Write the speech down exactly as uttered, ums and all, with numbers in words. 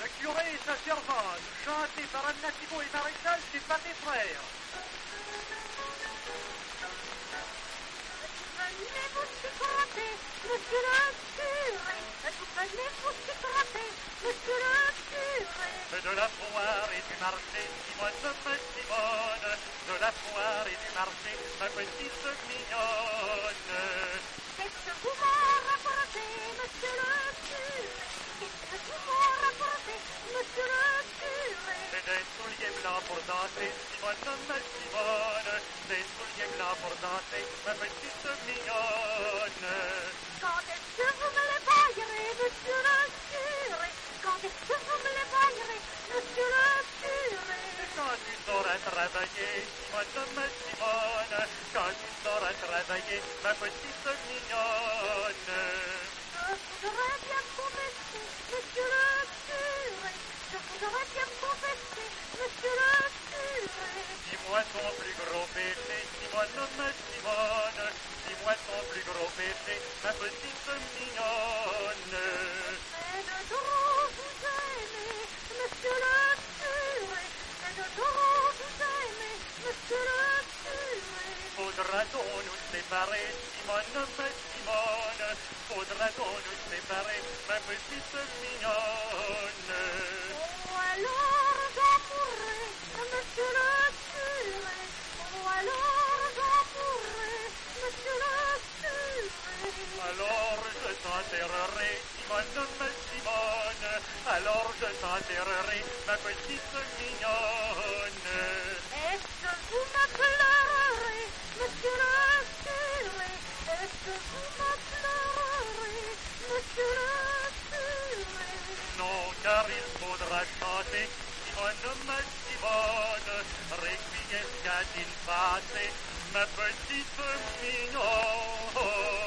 curé et sa servante, chanté par Anna Thibault et Maréchal, c'est pas des frères. Venez-vous s'y gratter, monsieur le curé. Venez-vous s'y gratter, monsieur le curé. De la foire et du marché, Simone, ma Simone. De la foire et du marché, ma petite mignonne. Qu'est-ce que vous m'en rapportez, monsieur le curé? Qu'est-ce que vous m'en rapportez, monsieur le curé? C'est des souliers blancs pour danser, Simone, ma Simone. Des souliers blancs pour danser, ma petite mignonne. Quand est-ce que vous me les baillerez, monsieur le curé? Quand est-ce que vous me les baillerez, monsieur le curé? Quand tu sauras travailler, Simone, ma Simone. Quand tu sauras travailler, ma petite mignonne. Je voudrais bien confesser, monsieur le curé. Je voudrais bien confesser, monsieur le curé. Dis-moi ton plus gros péché, Simone, ma Simone. Dis-moi ton plus gros péché, ma petite mignonne. C'est de trop vous aimer, monsieur le curé. C'est de trop vous aimer, monsieur le curé. Faudra donc nous séparer, Simone, ma Simone. Faudra donc nous séparer, ma petite mignonne. Oh, alors j'en mourrai, monsieur le curé. Oh, alors j'en mourrai, monsieur le curé. Alors je t'enterrerai, Simone, ma Simone. Alors je t'enterrerai, ma petite mignonne. Est-ce que vous me pleurerez, monsieur le curé? Est-ce que vous me pleurerez, monsieur le curé? Non, car il faudra chanter, Simone, ma Simone. Requiescat in pace, ma petite mignonne.